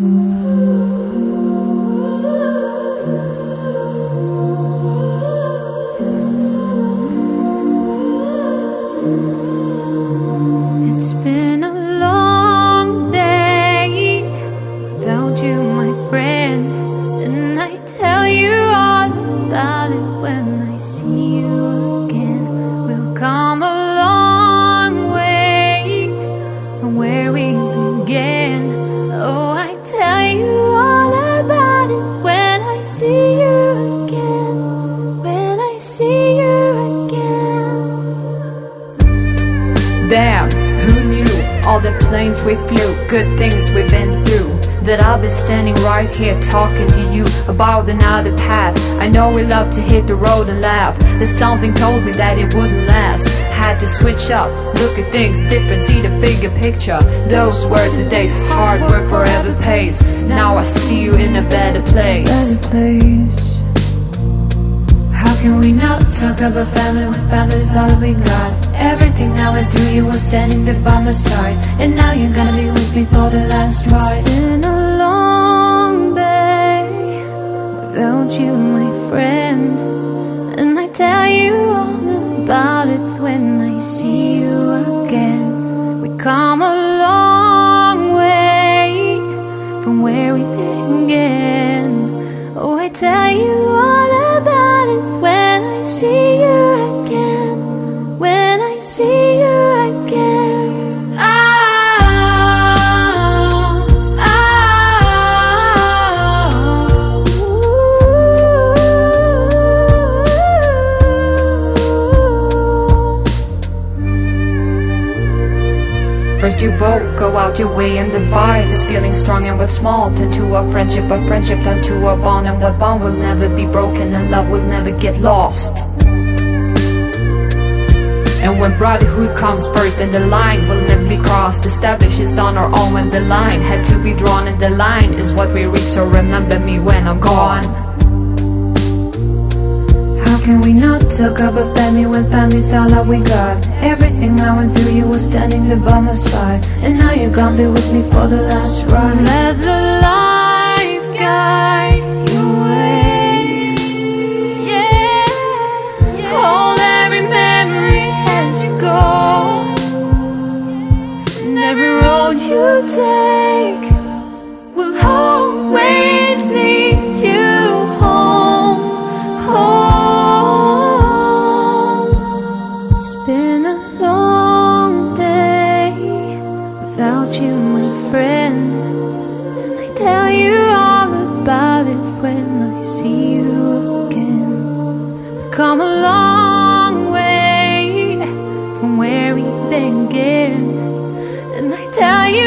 It's been a long day without you, my friend, and I tell you all about it when I see you again. We'll come a long way from where we began. Oh, I tell you all about it when I see you again. When I see you again. Damn, who knew all the planes we flew, good things we've been through, that I'll be standing right here talking to you about another path. I know we love to hit the road and laugh, but something told me that it wouldn't last. Had to switch up, look at things different, see the bigger picture. Those were the days, hard work forever pays. Now I see you in a better place. Better place. How can we not talk about family when family's all we got? Everything I went through, you were standing there by my side, and now you're gonna be with me for the last ride. It's been a long day without you, my friend, and I tell you all about it when I see you again. We come a long way from where we began. Oh, I tell you all about it when I see you again. When I see you again. First you both go out your way, and the vibe is feeling strong, and what's small turn to a friendship turn to a bond, and what bond will never be broken, and love will never get lost. And when brotherhood comes first, and the line will never be crossed, establishes on our own when the line had to be drawn, and the line is what we reach, so remember me when I'm gone. How can we not talk about family when family's all that we got? Everything I went through, you were standing there by my side, and now you're gonna be with me for the last ride. Let the light guide your way. Yeah, hold every memory as you go, and every road you take will always lead you home, home. It's been a long day without you, my friend, and I tell you all about it when I see you again. We've come a long way from where we began, and I tell you